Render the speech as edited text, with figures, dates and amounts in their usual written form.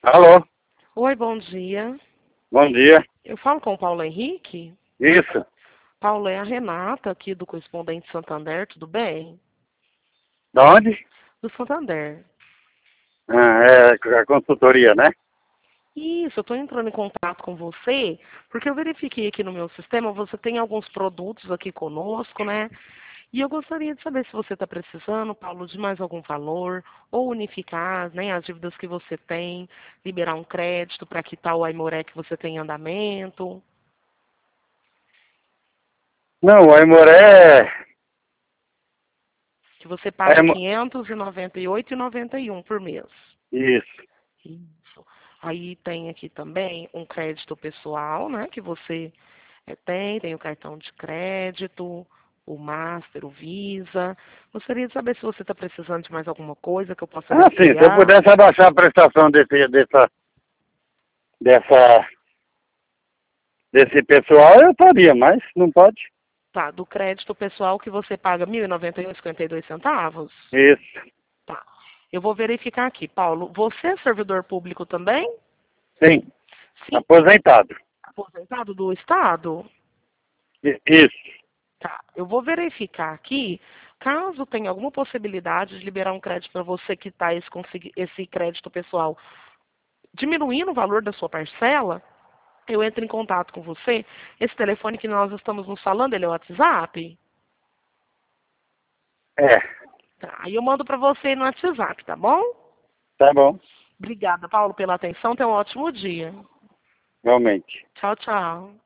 Alô, Oi, bom dia. bom dia. Eu falo com o Paulo Henrique. Isso, Paulo, é a Renata aqui do Correspondente Santander, tudo bem? da onde? Do Santander. É a consultoria, né? Isso, eu estou entrando em contato com você porque eu verifiquei aqui no meu sistema, você tem alguns produtos aqui conosco, né? E eu gostaria de saber se você está precisando, Paulo, de mais algum valor, ou unificar, né, as dívidas que você tem, liberar um crédito para quitar o Aimoré que você tem em andamento. Não, o Aimoré Que você é... paga R$ 598,91 por mês. Isso. Isso. Aí tem aqui também um crédito pessoal, né? Que você tem o cartão de crédito, o Master, o Visa. Gostaria de saber se você está precisando de mais alguma coisa que eu possa lhe Sim, se eu auxiliar. pudesse abaixar a prestação dessa, desse pessoal, eu faria, mas não pode. Tá, do crédito pessoal que você paga R$ 1.091,52. Isso, Tá. Eu vou verificar aqui, Paulo. Você é servidor público também? sim, Sim. aposentado. Aposentado do Estado? Isso. Tá, eu vou verificar aqui, caso tenha alguma possibilidade de liberar um crédito para você quitar esse crédito pessoal, diminuindo o valor da sua parcela, eu entro em contato com você. Esse telefone que nós estamos nos falando, ele é o WhatsApp? É, Tá, aí eu mando para você no WhatsApp, tá bom? tá bom, Obrigada, Paulo, pela atenção. Tenha um ótimo dia. realmente. Tchau, tchau.